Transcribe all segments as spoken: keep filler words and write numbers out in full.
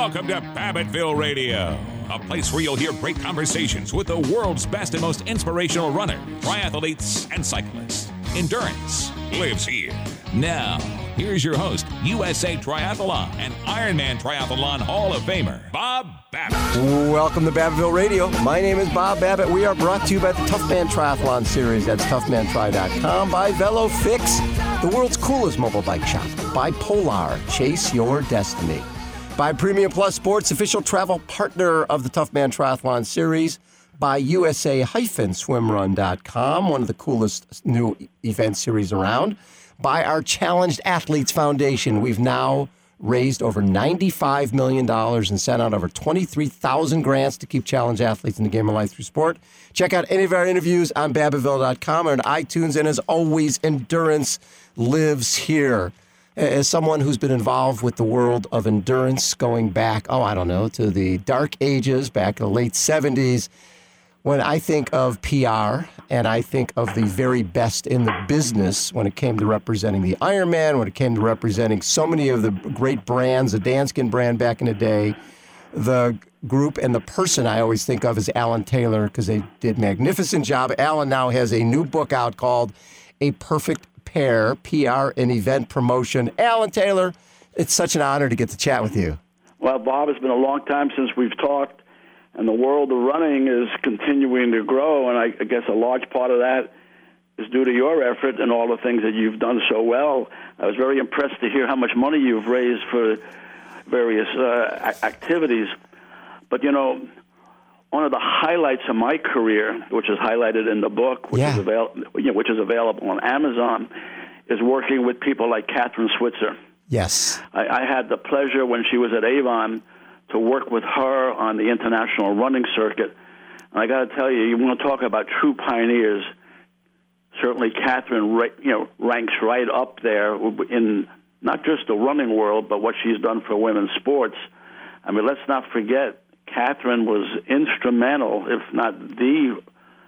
Welcome to Babbittville Radio, a place where you'll hear great conversations with the world's best and most inspirational runners, triathletes, and cyclists. Endurance lives here. Now, here's your host, U S A Triathlon and Ironman Triathlon Hall of Famer, Bob Babbitt. Welcome to Babbittville Radio. My name is Bob Babbitt. We are brought to you by the Tough Man Triathlon Series. That's tough man tri dot com. By VeloFix, the world's coolest mobile bike shop. By Polar, chase your destiny. By Premium Plus Sports, official travel partner of the Tough Man Triathlon Series. By U S A swim run dot com, one of the coolest new event series around. By our Challenged Athletes Foundation. We've now raised over ninety-five million dollars and sent out over twenty-three thousand grants to keep challenged athletes in the game of life through sport. Check out any of our interviews on Babbittville dot com or on iTunes. And as always, endurance lives here. As someone who's been involved with the world of endurance going back, oh, I don't know, to the dark ages, back in the late seventies, when I think of P R and I think of the very best in the business when it came to representing the Ironman, when it came to representing so many of the great brands, the Danskin brand back in the day, the group and the person I always think of is Alan Taylor because they did a magnificent job. Alan now has a new book out called A Perfect Pair, P R and Event Promotion. Alan Taylor, it's such an honor to get to chat with you. Well, Bob, it's been a long time since we've talked. And the world of running is continuing to grow, and I, I guess a large part of that is due to your effort and all the things that you've done so well. I was very impressed to hear how much money you've raised for various uh, activities. But, you know, one of the highlights of my career, which is highlighted in the book, which, yeah. is, avail- you know, which is available on Amazon, is working with people like Kathrine Switzer. Yes. I, I had the pleasure when she was at Avon to work with her on the international running circuit. And I got to tell you, you want to talk about true pioneers. Certainly, Kathrine, you know, ranks right up there in not just the running world, but what she's done for women's sports. I mean, let's not forget, Kathrine was instrumental, if not the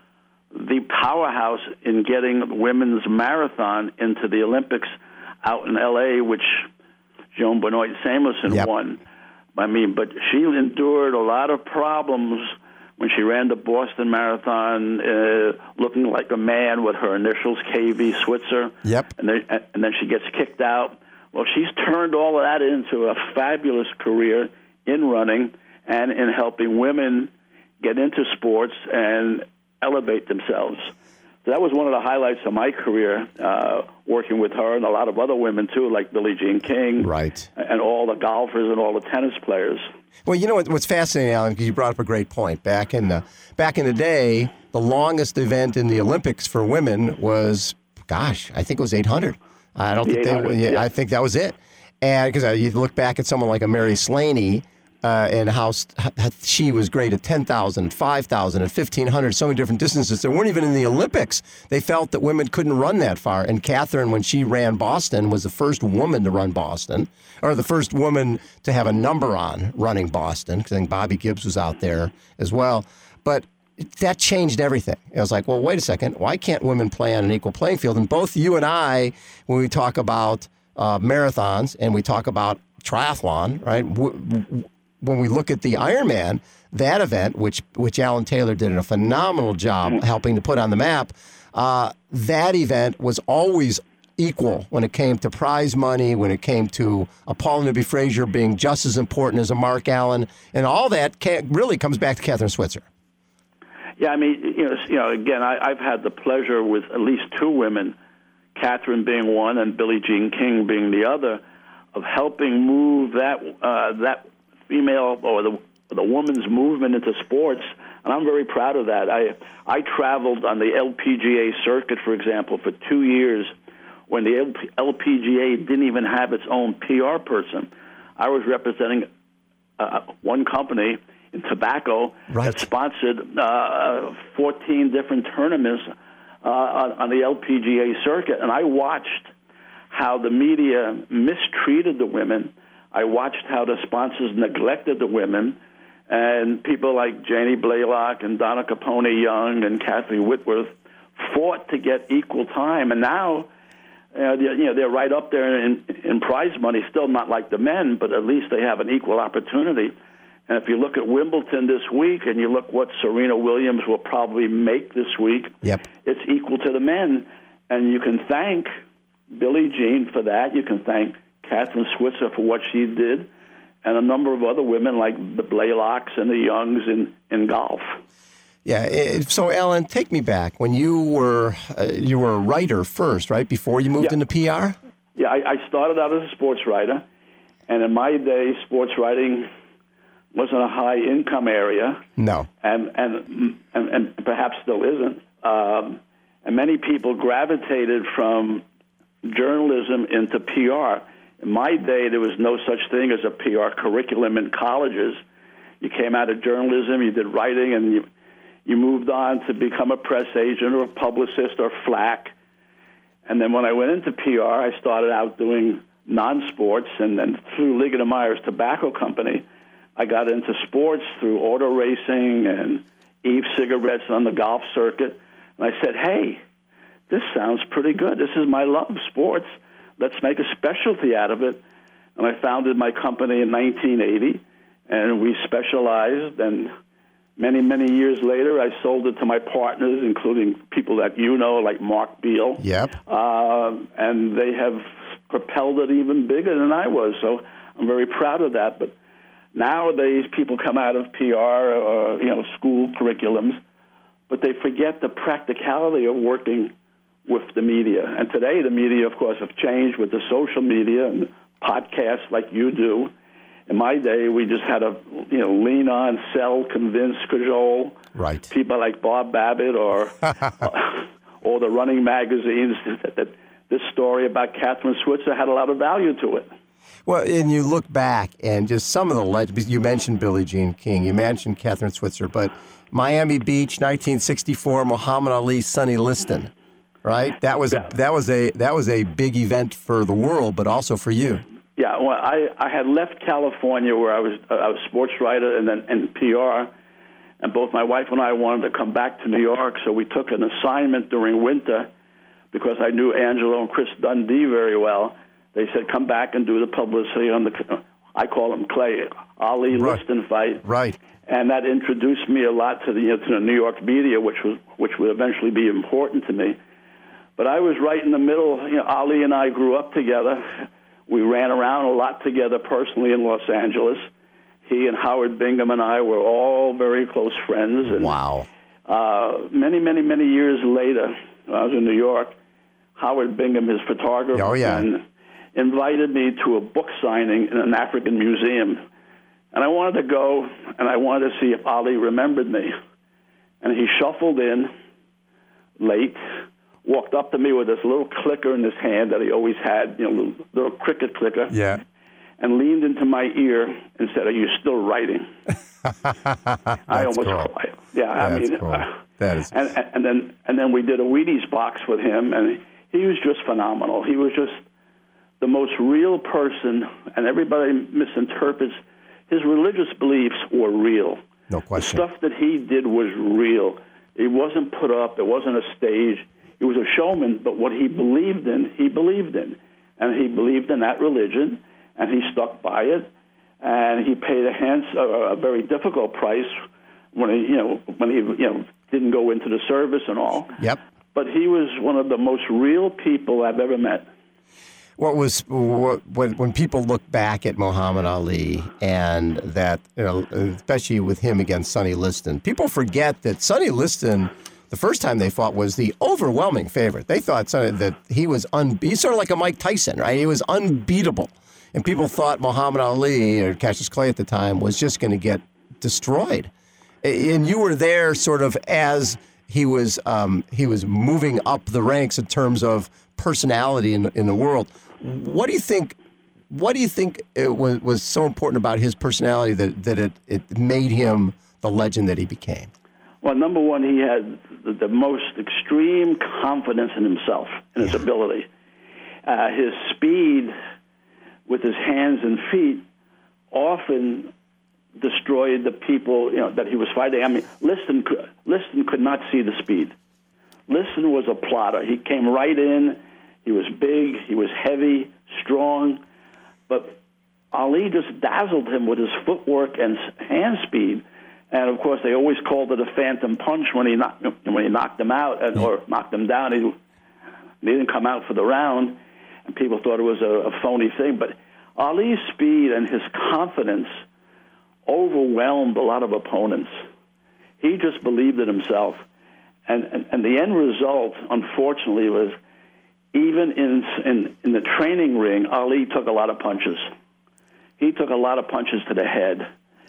the powerhouse in getting women's marathon into the Olympics out in L A, which Joan Benoit Samuelson yep. won. I mean, but she endured a lot of problems when she ran the Boston Marathon, uh, looking like a man with her initials, K V Switzer. Yep. And then, and then she gets kicked out. Well, she's turned all of that into a fabulous career in running and in helping women get into sports and elevate themselves. So that was one of the highlights of my career, uh, working with her and a lot of other women, too, like Billie Jean King. Right. And all the golfers and all the tennis players. Well, you know what, what's fascinating, Alan, because you brought up a great point. Back in the back in the day, the longest event in the Olympics for women was, gosh, I think it was eight hundred. I don't think they. Yeah, yeah. I think that was it. And because you look back at someone like a Mary Slaney, Uh, and how she was great at ten thousand, five thousand, and fifteen hundred, so many different distances. They weren't even in the Olympics. They felt that women couldn't run that far. And Kathrine, when she ran Boston, was the first woman to run Boston, or the first woman to have a number on running Boston, because I think Bobby Gibbs was out there as well. But that changed everything. I was like, well, wait a second. Why can't women play on an equal playing field? And both you and I, when we talk about uh, marathons and we talk about triathlon, right, w- w- when we look at the Ironman, that event, which which Alan Taylor did a phenomenal job helping to put on the map, uh, that event was always equal when it came to prize money, when it came to a Paul Newby-Fraser being just as important as a Mark Allen, and all that ca- really comes back to Kathrine Switzer. Yeah, I mean, you know, you know again, I, I've had the pleasure with at least two women, Kathrine being one and Billie Jean King being the other, of helping move that uh, that female or the the woman's movement into sports, and I'm very proud of that. I I traveled on the L P G A circuit, for example, for two years when the L P G A didn't even have its own P R person. I was representing uh, one company in tobacco right. that sponsored uh, fourteen different tournaments uh, on, on the L P G A circuit, and I watched how the media mistreated the women. I watched how the sponsors neglected the women, and people like Janie Blaylock and Donna Capone Young and Kathy Whitworth fought to get equal time. And now Uh, they're, you know, they're right up there in, in prize money, still not like the men, but at least they have an equal opportunity. And if you look at Wimbledon this week and you look what Serena Williams will probably make this week, yep. it's equal to the men. And you can thank Billie Jean for that. You can thank Catherine Switzer for what she did, and a number of other women like the Blaylocks and the Youngs in, in golf. Yeah. It, so, Alan, take me back when you were uh, you were a writer first, right? Before you moved yeah. into P R. Yeah, I, I started out as a sports writer, and in my day, sports writing wasn't a high income area. No. And and and, and perhaps still isn't. Um, and many people gravitated from journalism into P R. In my day, there was no such thing as a P R curriculum in colleges. You came out of journalism, you did writing, and you you moved on to become a press agent or a publicist or flack. And then when I went into P R, I started out doing non-sports, and then through Liggett and Myers Tobacco Company, I got into sports through auto racing and Eve cigarettes on the golf circuit. And I said, hey, this sounds pretty good. This is my love, sports. Let's make a specialty out of it. And I founded my company in nineteen eighty, and we specialized. And many, many years later, I sold it to my partners, including people that you know, like Mark Beal. Yep. Uh, and they have propelled it even bigger than I was. So I'm very proud of that. But nowadays, people come out of P R or, you know, school curriculums, but they forget the practicality of working with the media. And today, the media, of course, have changed with the social media and podcasts like you do. In my day, we just had to, you know, lean on, sell, convince, cajole. Right. People like Bob Babbitt or uh, or the running magazines. That, that this story about Catherine Switzer had a lot of value to it. Well, and you look back and just some of the legends. You mentioned Billie Jean King. You mentioned Catherine Switzer, but Miami Beach, nineteen sixty-four, Muhammad Ali, Sonny Liston. Right, that was yeah. a, that was a that was a big event for the world, but also for you. Yeah, well, I, I had left California where I was uh, I was a sports writer and then in P R, and both my wife and I wanted to come back to New York, so we took an assignment during winter because I knew Angelo and Chris Dundee very well. They said, come back and do the publicity on the, I call them Clay, Ali right. Liston fight. Right. And that introduced me a lot to the, you know, to the New York media, which was which would eventually be important to me. But I was right in the middle. You know, Ali and I grew up together. We ran around a lot together personally in Los Angeles. He and Howard Bingham and I were all very close friends. And, wow. Uh, many, many, many years later, when I was in New York, Howard Bingham, his photographer, oh, yeah. and invited me to a book signing in an African museum. And I wanted to go, and I wanted to see if Ali remembered me. And he shuffled in late, walked up to me with this little clicker in his hand that he always had, you know, little, little cricket clicker, yeah, and leaned into my ear and said, "Are you still writing?" I almost cool. cried. Yeah, That's I mean, cool. uh, that is. And, and then and then we did a Wheaties box with him, and he was just phenomenal. He was just the most real person, and everybody misinterprets his religious beliefs were real. No question. The stuff that he did was real. It wasn't put up. It wasn't a stage. He was a showman, but what he believed in, he believed in. And he believed in that religion, and he stuck by it. And he paid a, hands, a, a very difficult price when he, you know, when he, you know, didn't go into the service and all. Yep. But he was one of the most real people I've ever met. What was what, when when people look back at Muhammad Ali and that, you know, especially with him against Sonny Liston, people forget that Sonny Liston, the first time they fought, was the overwhelming favorite. They thought Sonny, that he was un, he's sort of like a Mike Tyson, right? He was unbeatable, and people thought Muhammad Ali or Cassius Clay at the time was just going to get destroyed. And you were there sort of as he was um, he was moving up the ranks in terms of personality in in the world. What do you think? What do you think it was, was so important about his personality that that it, it made him the legend that he became? Well, number one, he had the, the most extreme confidence in himself and his yeah. ability. Uh, his speed with his hands and feet often destroyed the people, you know, that he was fighting. I mean, Liston could, Liston could not see the speed. Liston was a plotter. He came right in. He was big, he was heavy, strong, but Ali just dazzled him with his footwork and hand speed. And, of course, they always called it a phantom punch when he knocked, when he knocked him out and, or knocked him down. He, he didn't come out for the round, and people thought it was a, a phony thing. But Ali's speed and his confidence overwhelmed a lot of opponents. He just believed in himself. And, and, and the end result, unfortunately, was even in, in, in the training ring, Ali took a lot of punches. He took a lot of punches to the head.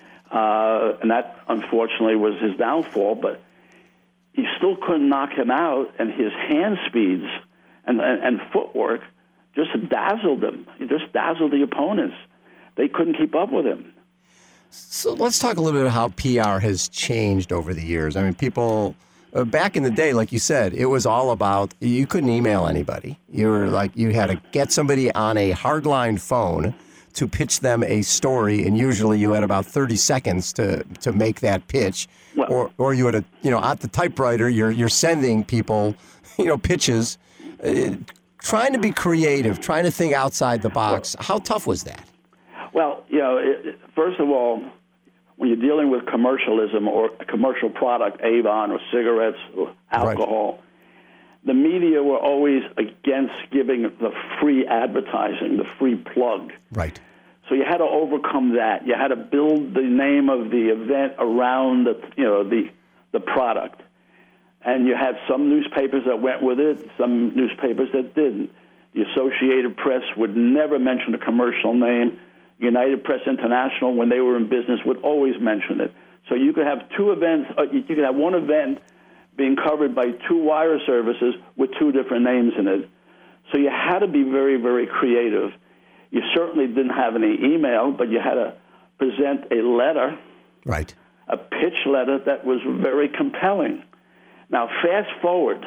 Uh, and that, unfortunately, was his downfall. But he still couldn't knock him out, and his hand speeds and, and, and footwork just dazzled him. He just dazzled the opponents. They couldn't keep up with him. So let's talk a little bit about how P R has changed over the years. I mean, people, uh, back in the day, like you said, it was all about, you couldn't email anybody. You were like, you had to get somebody on a hardline phone to pitch them a story, and usually you had about thirty seconds to, to make that pitch. Well, or or you had a, you know, at the typewriter, you're you're sending people, you know, pitches, uh, trying to be creative, trying to think outside the box. How tough was that? Well, you know, it, first of all, when you're dealing with commercialism or a commercial product, Avon or cigarettes or alcohol, right. The media were always against giving the free advertising, the free plug. Right. So you had to overcome that. You had to build the name of the event around the, you know, the the product. And you had some newspapers that went with it, some newspapers that didn't. The Associated Press would never mention a commercial name. United Press International, when they were in business, would always mention it. So you could have two events. Uh, you could have one event being covered by two wire services with two different names in it. So you had to be very, very creative. You certainly didn't have any email, but you had to present a letter, right? A pitch letter that was very compelling. Now, fast forward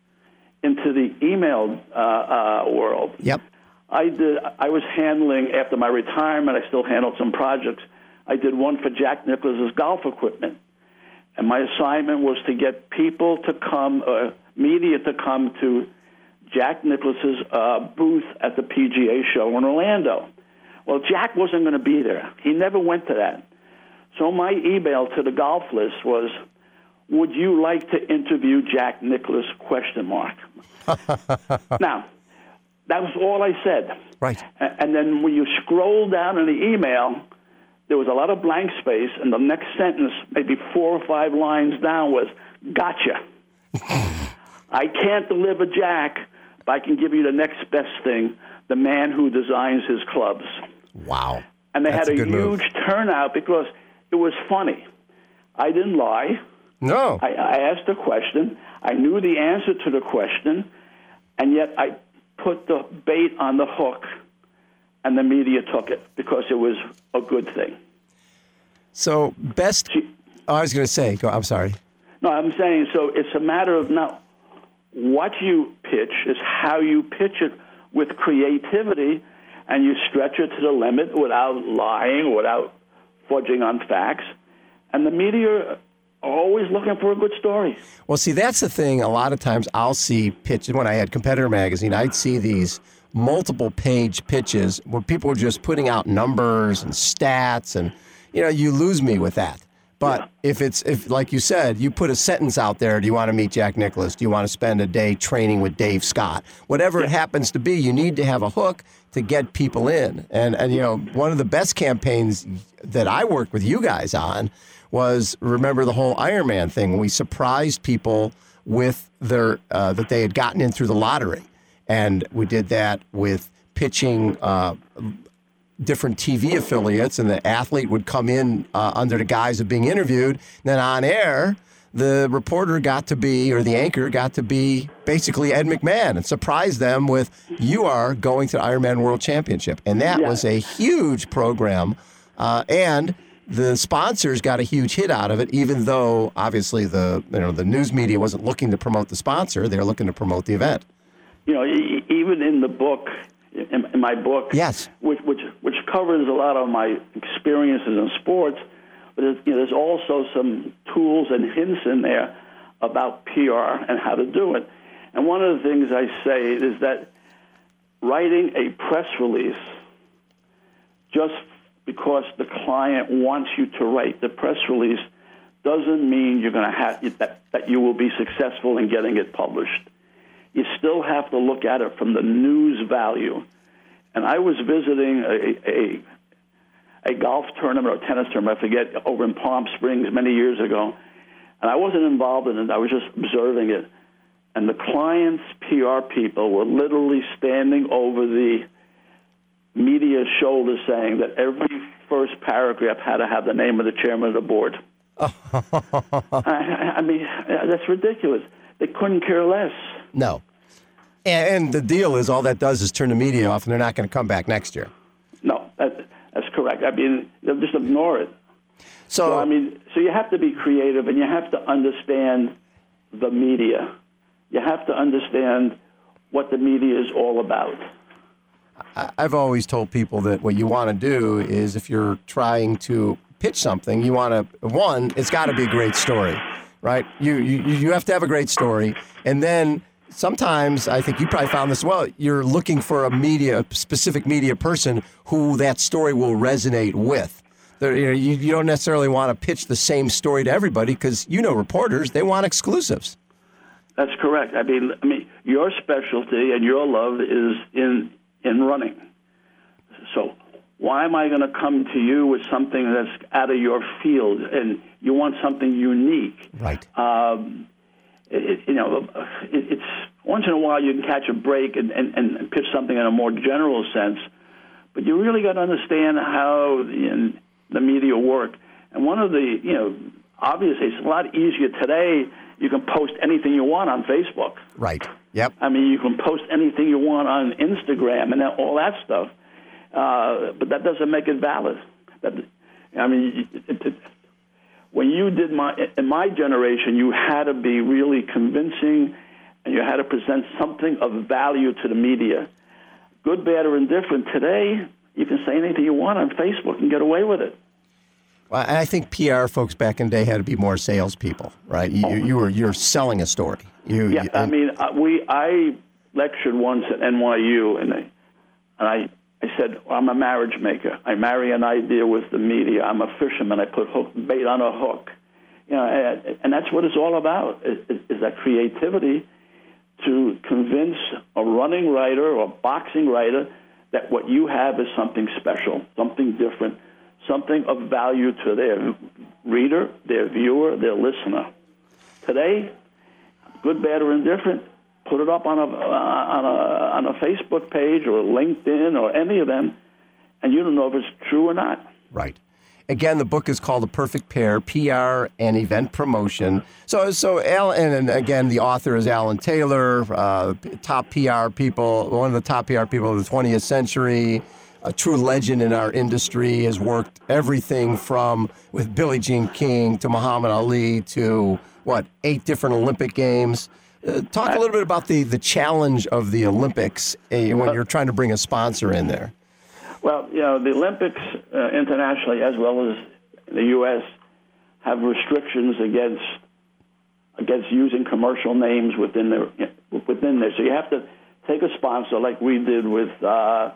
into the email uh, uh, world. Yep. I did. I was handling, after my retirement, I still handled some projects. I did one for Jack Nicklaus's golf equipment. And my assignment was to get people to come, uh, media to come to Jack Nicklaus's uh, booth at the P G A show in Orlando. Well, Jack wasn't going to be there. He never went to that. So my email to the golf list was, would you like to interview Jack Nicklaus, question mark. Now, that was all I said. Right. And then when you scroll down in the email, there was a lot of blank space, and the next sentence, maybe four or five lines down, was, gotcha. I can't deliver Jack, but I can give you the next best thing, the man who designs his clubs. Wow. And they That's had a, a good huge move. turnout because it was funny. I didn't lie. No. I, I asked a question. I knew the answer to the question, and yet I put the bait on the hook, and the media took it because it was a good thing. So best, See, oh, I was going to say, go, I'm sorry. No, I'm saying, so it's a matter of not what you pitch, is how you pitch it with creativity, and you stretch it to the limit without lying, without fudging on facts. And the media are always looking for a good story. Well, see, that's the thing. A lot of times I'll see pitches. When I had Competitor Magazine, I'd see these multiple page pitches where people were just putting out numbers and stats, and, you know, you lose me with that. But yeah. if it's, if like you said, you put a sentence out there, do you want to meet Jack Nicklaus? Do you want to spend a day training with Dave Scott? Whatever yeah. it happens to be, you need to have a hook to get people in. And, and you know, one of the best campaigns that I worked with you guys on was, remember the whole Ironman thing, when we surprised people with their, uh, that they had gotten in through the lottery. And we did that with pitching uh, different T V affiliates, and the athlete would come in uh, under the guise of being interviewed. Then on air, the reporter got to be, or the anchor got to be, basically Ed McMahon, and surprised them with, you are going to the Ironman World Championship. And that yeah. was a huge program. Uh, and the sponsors got a huge hit out of it, even though obviously the you know the news media wasn't looking to promote the sponsor; they were looking to promote the event. You know, even in the book, in, in my book, yes, which which which covers a lot of my experiences in sports, but there's, you know, there's also some tools and hints in there about P R and how to do it. And one of the things I say is that writing a press release just because the client wants you to write the press release doesn't mean you're going to have that, that you will be successful in getting it published. You still have to look at it from the news value. And I was visiting a, a, a golf tournament or tennis tournament, I forget, over in Palm Springs many years ago. And I wasn't involved in it. I was just observing it. And the client's P R people were literally standing over the media's shoulder saying that every first paragraph had to have the name of the chairman of the board. I, I mean, that's ridiculous. They couldn't care less. No. And, and the deal is all that does is turn the media off, and they're not going to come back next year. No, that, that's correct. I mean, they'll just ignore it. So, so, I mean, so you have to be creative, and you have to understand the media. You have to understand what the media is all about. I've always told people that what you want to do is if you're trying to pitch something, you want to, one, it's got to be a great story, right? You, you you have to have a great story. And then sometimes, I think you probably found this well, you're looking for a media, a specific media person who that story will resonate with. There, you know, you, you don't necessarily want to pitch the same story to everybody because, you know, reporters, they want exclusives. That's correct. I mean, I mean, your specialty and your love is in in running. So why am I going to come to you with something that's out of your field? And you want something unique. Right. Um, it, you know, it, it's once in a while you can catch a break and, and, and pitch something in a more general sense, but you really got to understand how the, the media work. And one of the, you know, obviously it's a lot easier today. You can post anything you want on Facebook. Right. Yep. I mean, you can post anything you want on Instagram and all that stuff, uh, but that doesn't make it valid. That, I mean, it, it, when you did my in my generation, you had to be really convincing, and you had to present something of value to the media. Good, bad, or indifferent. Today, you can say anything you want on Facebook and get away with it. Well, I think P R folks back in the day had to be more salespeople, right? You, you were you're selling a story. You, yeah, you, I mean, uh, we I lectured once at N Y U, and I, and I I said well, I'm a marriage maker. I marry an idea with the media. I'm a fisherman. I put hook bait on a hook, you know, and, and that's what it's all about. Is, is that creativity to convince a running writer or a boxing writer that what you have is something special, something different, something of value to their reader, their viewer, their listener. Today, good, bad, or indifferent, put it up on a on a on a Facebook page or LinkedIn or any of them, and you don't know if it's true or not. Right. Again, the book is called The Perfect Pair, P R and Event Promotion. So, so Alan, and again, the author is Alan Taylor, uh, top P R people, one of the top P R people of the twentieth century. A true legend in our industry, has worked everything from with Billie Jean King to Muhammad Ali to, what, eight different Olympic games. Uh, talk a little bit about the, the challenge of the Olympics uh, when you're trying to bring a sponsor in there. Well, you know, the Olympics uh, internationally as well as the U S have restrictions against against using commercial names within their, within there. So you have to take a sponsor like we did with uh,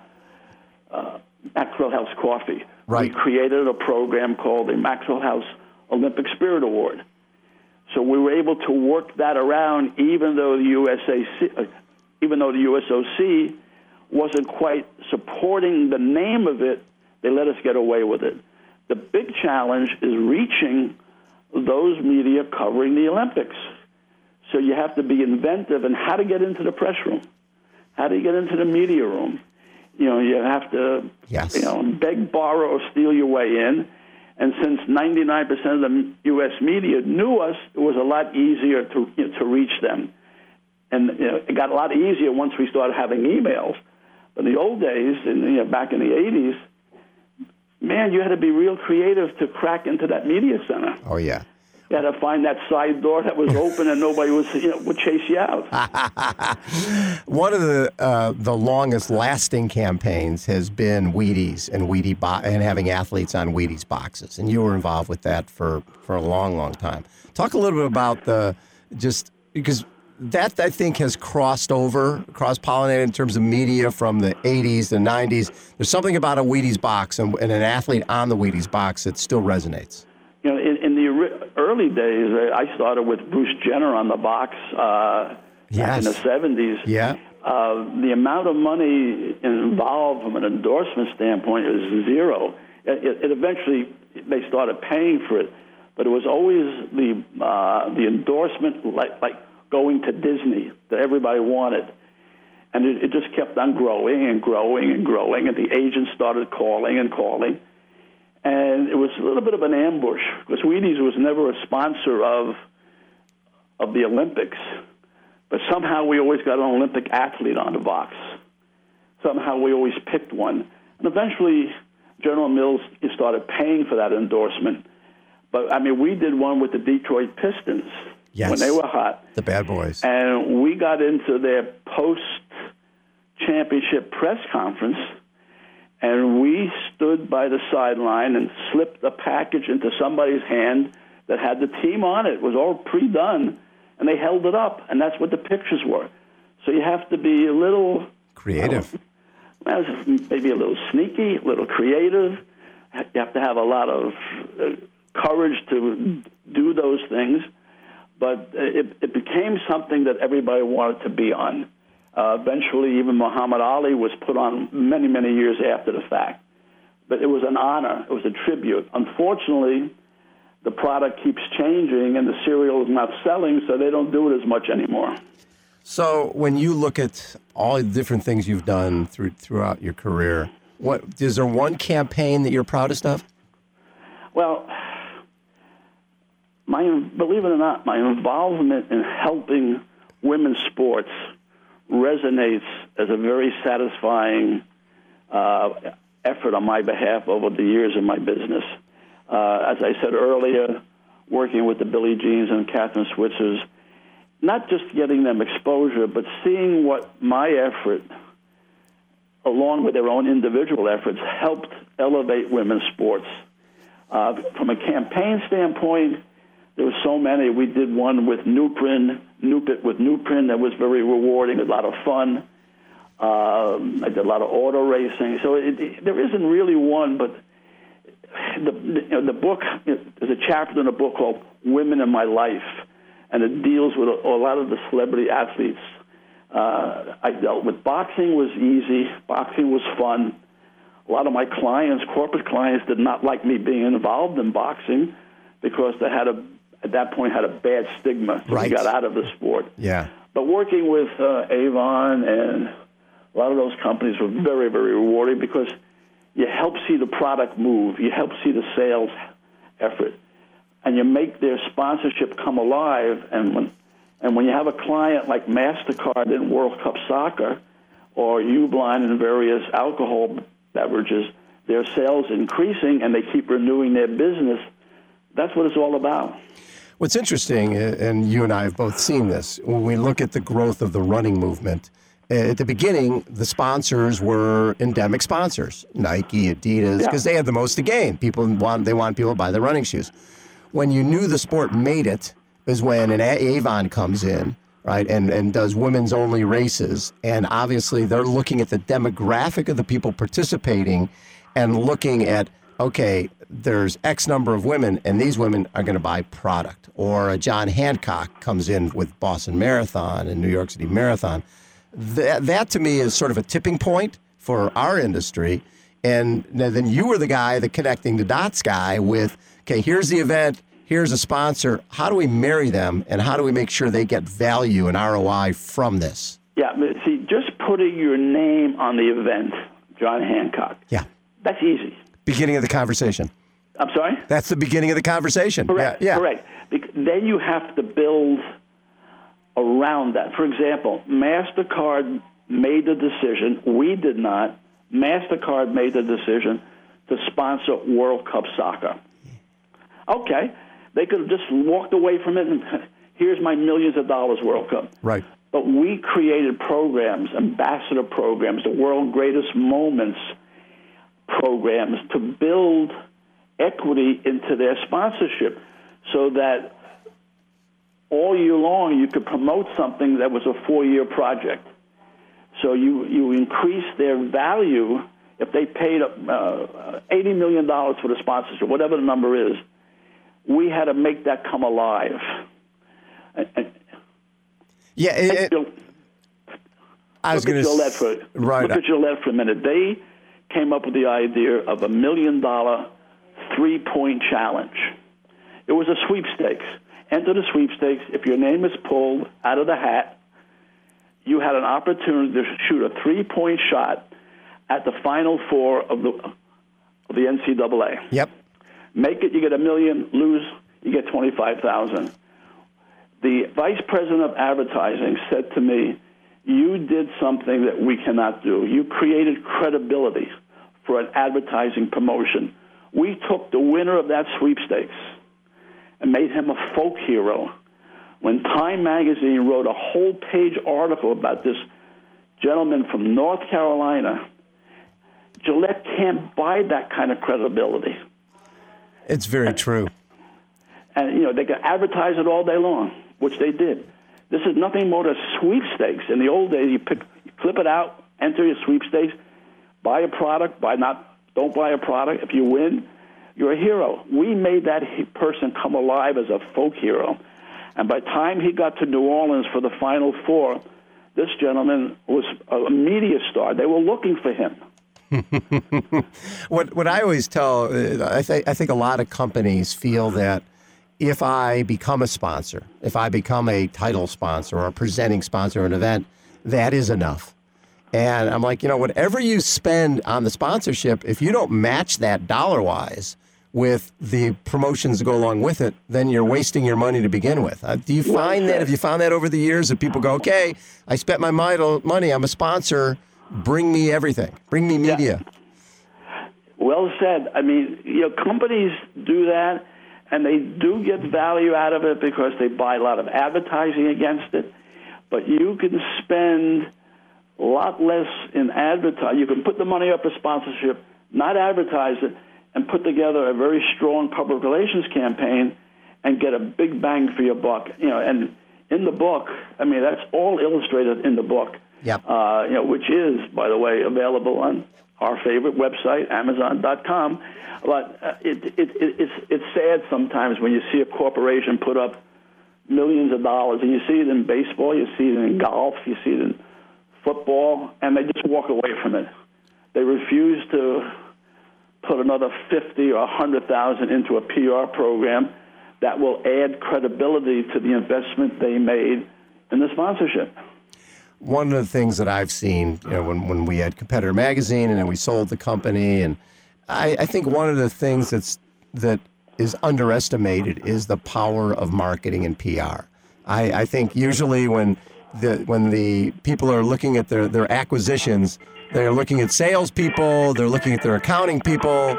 Uh, Maxwell House Coffee. Right. We created a program called the Maxwell House Olympic Spirit Award. So we were able to work that around, even though the U S A C, uh, even though the U S O C wasn't quite supporting the name of it. They let us get away with it. The big challenge is reaching those media covering the Olympics. So you have to be inventive in how to get into the press room, how do you get into the media room. You know, you have to, yes. you know, beg, borrow, or steal your way in. And since ninety-nine percent of the U S media knew us, it was a lot easier to you know, to reach them. And you know, it got a lot easier once we started having emails. But in the old days, in, you know, back in the eighties, man, you had to be real creative to crack into that media center. Oh, yeah. You had to find that side door that was open and nobody was, you know, would chase you out. One of the uh, the longest lasting campaigns has been Wheaties and Wheatie bo- and having athletes on Wheaties boxes, and you were involved with that for, for a long, long time. Talk a little bit about the just because that, I think, has crossed over, cross-pollinated in terms of media from the eighties and nineties. There's something about a Wheaties box and, and an athlete on the Wheaties box that still resonates. You know, in, in the early days, I started with Bruce Jenner on the box uh, yes. back in the seventies. Yeah. Uh, the amount of money involved from an endorsement standpoint is zero. It, it, it eventually, they started paying for it, but it was always the uh, the endorsement, like like going to Disney, that everybody wanted. And it, it just kept on growing and growing and growing, and the agents started calling and calling. And it was a little bit of an ambush, because Wheaties was never a sponsor of of the Olympics. But somehow we always got an Olympic athlete on the box. Somehow we always picked one. And eventually General Mills started paying for that endorsement. But, I mean, we did one with the Detroit Pistons yes. when they were hot. The bad boys. And we got into their post-championship press conference, and we stood by the sideline and slipped a package into somebody's hand that had the team on it. It was all pre-done. And they held it up, and that's what the pictures were. So you have to be a little creative, uh, maybe a little sneaky, a little creative. You have to have a lot of uh, courage to do those things. But it, it became something that everybody wanted to be on. Uh, eventually, even Muhammad Ali was put on many, many years after the fact. But it was an honor. It was a tribute. Unfortunately, the product keeps changing, and the cereal is not selling, so they don't do it as much anymore. So when you look at all the different things you've done through, throughout your career, what is there one campaign that you're proudest of? Well, my believe it or not, my involvement in helping women's sports resonates as a very satisfying uh, effort on my behalf over the years in my business. Uh, as I said earlier, working with the Billie Jeans and Catherine Switzers, not just getting them exposure, but seeing what my effort, along with their own individual efforts, helped elevate women's sports. Uh, from a campaign standpoint, there were so many. We did one with Nuprin, Nupit with Nuprin that was very rewarding, a lot of fun. Um, I did a lot of auto racing. So it, it, there isn't really one, but The, you know, the book, you know, there's a chapter in the book called Women in My Life, and it deals with a, a lot of the celebrity athletes. Uh, I dealt with boxing was easy. Boxing was fun. A lot of my clients, corporate clients, did not like me being involved in boxing because they had a, at that point, had a bad stigma. So right. they got out of the sport. Yeah. But working with uh, Avon and a lot of those companies were very, very rewarding because you help see the product move. You help see the sales effort. And you make their sponsorship come alive. And when and when you have a client like MasterCard in World Cup Soccer or Uline in various alcohol beverages, their sales increasing and they keep renewing their business, that's what it's all about. What's interesting, and you and I have both seen this, when we look at the growth of the running movement, at the beginning, the sponsors were endemic sponsors, Nike, Adidas, because yeah. they had the most to gain. People want they want people to buy their running shoes. When you knew the sport made it is when an Avon comes in, right, and, and does women's only races. And obviously they're looking at the demographic of the people participating and looking at, okay, there's X number of women, and these women are going to buy product. Or a John Hancock comes in with Boston Marathon and New York City Marathon. That, that to me is sort of a tipping point for our industry. And then you were the guy, the connecting the dots guy with, okay, here's the event, here's a sponsor. How do we marry them, and how do we make sure they get value and R O I from this? Yeah, but see, just putting your name on the event, John Hancock, yeah, that's easy. Beginning of the conversation. I'm sorry? That's the beginning of the conversation. Correct, yeah, yeah. correct. Then you have to build around that. For example, MasterCard made the decision, we did not, MasterCard made the decision to sponsor World Cup Soccer. Okay, they could have just walked away from it and here's my millions of dollars World Cup. Right. But we created programs, ambassador programs, the World Greatest Moments programs to build equity into their sponsorship so that all year long you could promote something that was a four-year project. So you, you increase their value. If they paid uh, eighty million dollars for the sponsorship, whatever the number is, we had to make that come alive. Yeah, it, it, I was going to for right. Look at Gillette for a minute. They came up with the idea of a million-dollar three-point challenge. It was a sweepstakes. Enter the sweepstakes. If your name is pulled out of the hat, you had an opportunity to shoot a three-point shot at the Final Four of the of the N C double A. Yep. Make it, you get a million. Lose, you get twenty-five thousand. The vice president of advertising said to me, "You did something that we cannot do. You created credibility for an advertising promotion. We took the winner of that sweepstakes and made him a folk hero." When Time magazine wrote a whole-page article about this gentleman from North Carolina, Gillette can't buy that kind of credibility. It's very and, true. And, you know, they can advertise it all day long, which they did. This is nothing more than sweepstakes. In the old days, you, pick, you clip it out, enter your sweepstakes, buy a product, buy not, don't buy a product. If you win, you're a hero. We made that person come alive as a folk hero. And by the time he got to New Orleans for the Final Four, this gentleman was a media star. They were looking for him. what what I always tell, uh, I, th- I think a lot of companies feel that if I become a sponsor, if I become a title sponsor or a presenting sponsor of an event, that is enough. And I'm like, you know, whatever you spend on the sponsorship, if you don't match that dollar-wise with the promotions that go along with it, then you're wasting your money to begin with. Uh, do you find that, have you found that over the years, that people go, okay, I spent my money, I'm a sponsor, bring me everything, bring me media? Yeah. Well said. I mean, you know, companies do that, and they do get value out of it because they buy a lot of advertising against it, but you can spend a lot less in advertising. You can put the money up for sponsorship, not advertise it, and put together a very strong public relations campaign and get a big bang for your buck. You know, and in the book, I mean, that's all illustrated in the book. Yep. Uh, you know, which is, by the way, available on our favorite website, Amazon dot com. But uh, it, it, it, it's it's sad sometimes when you see a corporation put up millions of dollars, and you see it in baseball, you see it in golf, you see it in football, and they just walk away from it. They refuse to put another fifty or a hundred thousand into a P R program that will add credibility to the investment they made in the sponsorship. One of the things that I've seen, you know, when, when we had Competitor Magazine and then we sold the company, and I, I think one of the things that's that is underestimated is the power of marketing and P R. I, I think usually when the when the people are looking at their, their acquisitions, they're looking at salespeople, they're looking at their accounting people.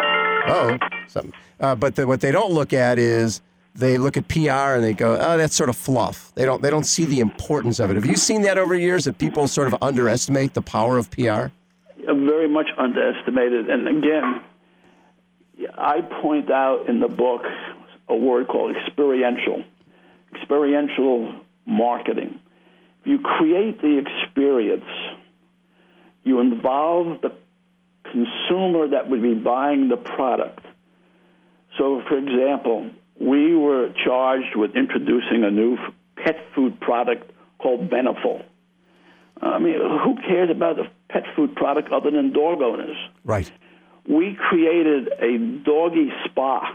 Oh, something. Uh, but the, what they don't look at is they look at P R and they go, "Oh, that's sort of fluff." They don't they don't see the importance of it. Have you seen that over years, that people sort of underestimate the power of P R? Very much underestimated. And again, I point out in the book a word called experiential. Experiential marketing. You create the experience. You involve the consumer that would be buying the product. So, for example, we were charged with introducing a new pet food product called Beneful. I mean, who cares about a pet food product other than dog owners? Right. We created a doggy spa,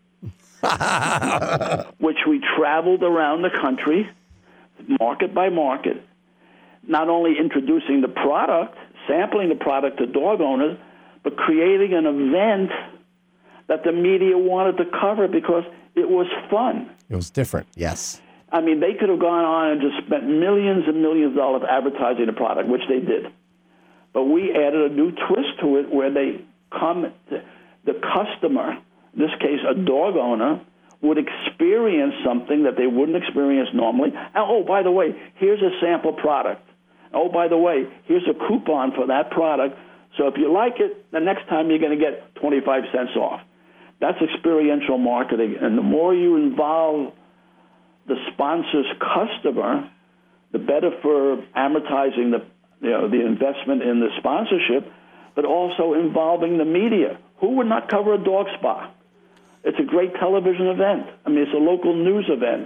which we traveled around the country, market by market, not only introducing the product, sampling the product to dog owners, but creating an event that the media wanted to cover because it was fun. It was different, yes. I mean, they could have gone on and just spent millions and millions of dollars advertising the product, which they did. But we added a new twist to it where they come, the customer, in this case a dog owner, would experience something that they wouldn't experience normally. And, oh, by the way, here's a sample product. Oh, by the way, here's a coupon for that product. So if you like it, the next time you're going to get twenty-five cents off. That's experiential marketing. And the more you involve the sponsor's customer, the better for amortizing the you know the investment in the sponsorship, but also involving the media. Who would not cover a dog spa? It's a great television event. I mean, it's a local news event.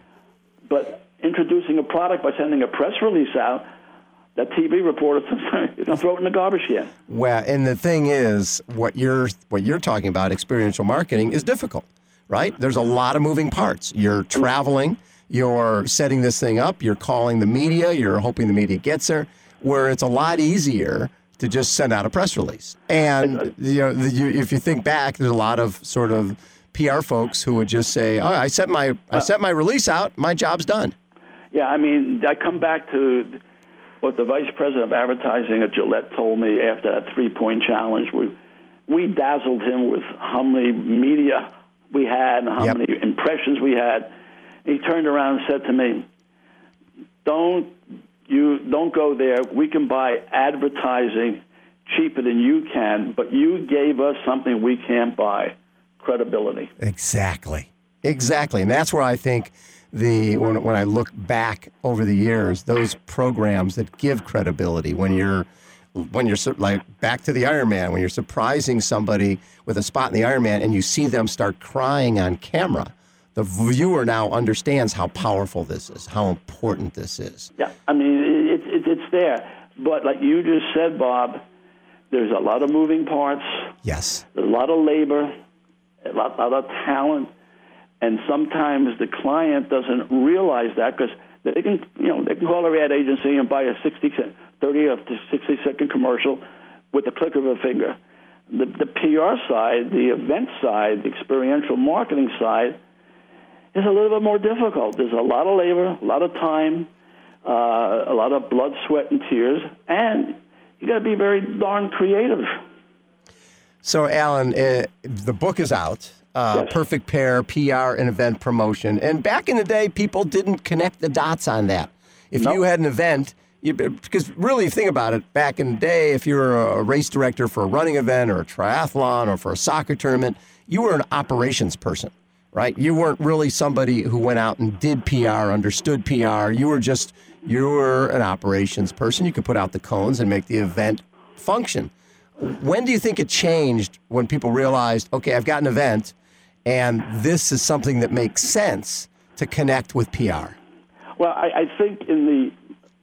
But introducing a product by sending a press release out, that T V reporter is going to throw it in the garbage can. Well, and the thing is, what you're what you're talking about, experiential marketing, is difficult, right? There's a lot of moving parts. You're traveling, you're setting this thing up, you're calling the media, you're hoping the media gets there, where it's a lot easier to just send out a press release. And you know, the, you, if you think back, there's a lot of sort of P R folks who would just say, "Oh, I sent my I sent my release out, my job's done." Yeah, I mean, I come back to what the vice president of advertising at Gillette told me after that three-point challenge. We we dazzled him with how many media we had and how Yep. many impressions we had. He turned around and said to me, "Don't you don't go there. We can buy advertising cheaper than you can, but you gave us something we can't buy, credibility." Exactly. Exactly. And that's where I think the when, when I look back over the years, those programs that give credibility, when you're when you're sur- like back to the Iron Man, when you're surprising somebody with a spot in the Iron Man and you see them start crying on camera, the viewer now understands how powerful this is, how important this is. Yeah, I mean, it, it, it's there. But like you just said, Bob, there's a lot of moving parts. Yes. There's a lot of labor, a lot, a lot of talent, and sometimes the client doesn't realize that because they can, you know, they can call their ad agency and buy a sixty, thirty or sixty second commercial with the click of a finger. The, the P R side, the event side, the experiential marketing side is a little bit more difficult. There's a lot of labor, a lot of time, uh, a lot of blood, sweat, and tears, and you got to be very darn creative. So, Alan, uh, the book is out. Uh, Yes. Perfect Pair, P R and event promotion. And back in the day, people didn't connect the dots on that. If Nope. you had an event, you, because really, if you think about it, back in the day, if you were a race director for a running event or a triathlon or for a soccer tournament, you were an operations person, right? You weren't really somebody who went out and did P R, understood P R. You were just, you were an operations person. You could put out the cones and make the event function. When do you think it changed when people realized, okay, I've got an event, and this is something that makes sense to connect with P R? Well, I, I think in the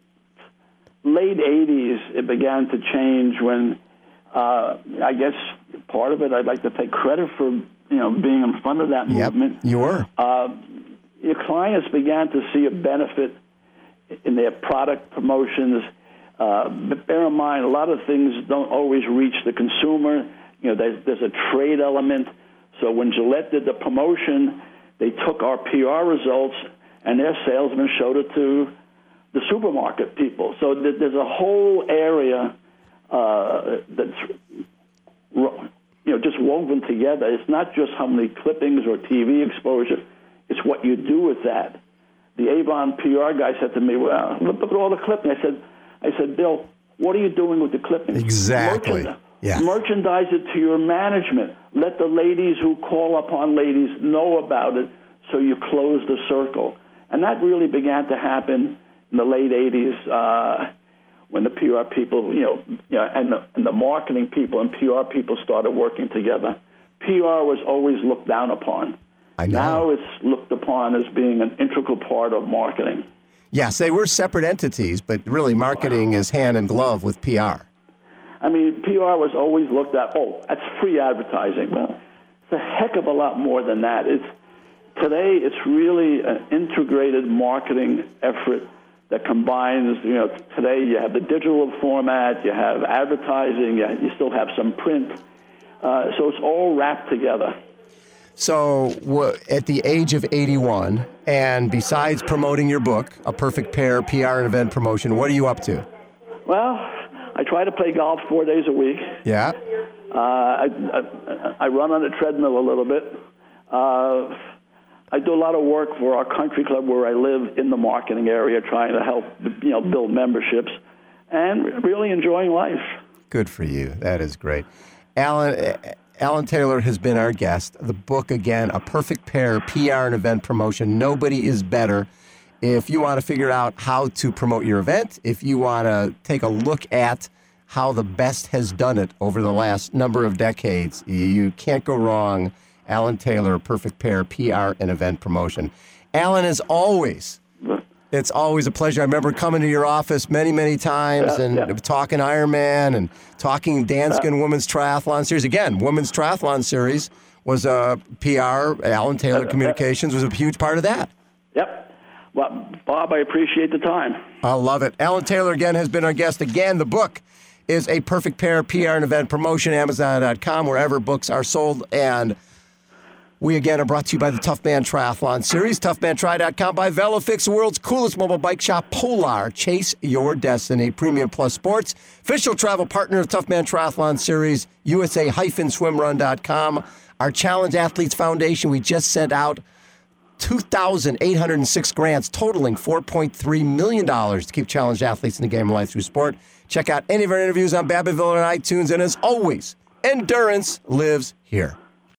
late eighties, it began to change when, uh, I guess part of it, I'd like to take credit for, you know, being in front of that Yep, movement. you were. Uh, your clients began to see a benefit in their product promotions. Uh, but bear in mind, a lot of things don't always reach the consumer. You know, there's, there's a trade element. So when Gillette did the promotion, they took our P R results and their salesmen showed it to the supermarket people. So th- there's a whole area uh, that's, you know, just woven together. It's not just how many clippings or T V exposure. It's what you do with that. The Avon P R guy said to me, "Well, look at all the clippings." I said, I said, "Bill, what are you doing with the clippings?" Exactly. Merchand- Yeah. Merchandise it to your management. Let the ladies who call upon ladies know about it so you close the circle. And that really began to happen in the late eighties uh, when the P R people, you know, you know and, the, and the marketing people and P R people started working together. P R was always looked down upon. I know. Now it's looked upon as being an integral part of marketing. Yes, they were separate entities, but really marketing is hand in glove with P R. I mean, P R was always looked at, oh, that's free advertising. Well, it's a heck of a lot more than that. It's today, it's really an integrated marketing effort that combines, you know, today you have the digital format, you have advertising, you, you still have some print. Uh, so it's all wrapped together. So w- at the age of eighty-one, and besides promoting your book, A Perfect Pair, P R and Event Promotion, what are you up to? Well, I try to play golf four days a week. Yeah? Uh, I, I, I run on a treadmill a little bit. Uh, I do a lot of work for our country club where I live in the marketing area, trying to help, you know, build memberships, and really enjoying life. Good for you. That is great. Alan, Alan Taylor has been our guest. The book, again, A Perfect Pair, P R and Event Promotion. Nobody is better. If you want to figure out how to promote your event, if you want to take a look at how the best has done it over the last number of decades, you can't go wrong. Alan Taylor, Perfect Pair, P R and Event Promotion. Alan, as always, it's always a pleasure. I remember coming to your office many, many times yeah, and yeah. talking Ironman and talking Danskin yeah. Women's Triathlon Series. Again, Women's Triathlon Series was a P R. Alan Taylor uh, Communications was a huge part of that. Yep. Well, Bob, I appreciate the time. I love it. Alan Taylor, again, has been our guest. Again, the book is A Perfect Pair, P R and Event Promotion, Amazon dot com, wherever books are sold. And we, again, are brought to you by the Tough Man Triathlon Series, tough man tri dot com, by VeloFix, the world's coolest mobile bike shop, Polar. Chase your destiny. Premium Plus Sports, official travel partner of Tough Man Triathlon Series, U S A swim run dot com. Our Challenge Athletes Foundation, we just sent out two thousand eight hundred six grants totaling four point three million dollars to keep challenged athletes in the game of life through sport. Check out any of our interviews on Babbittville and iTunes. And as always, endurance lives here.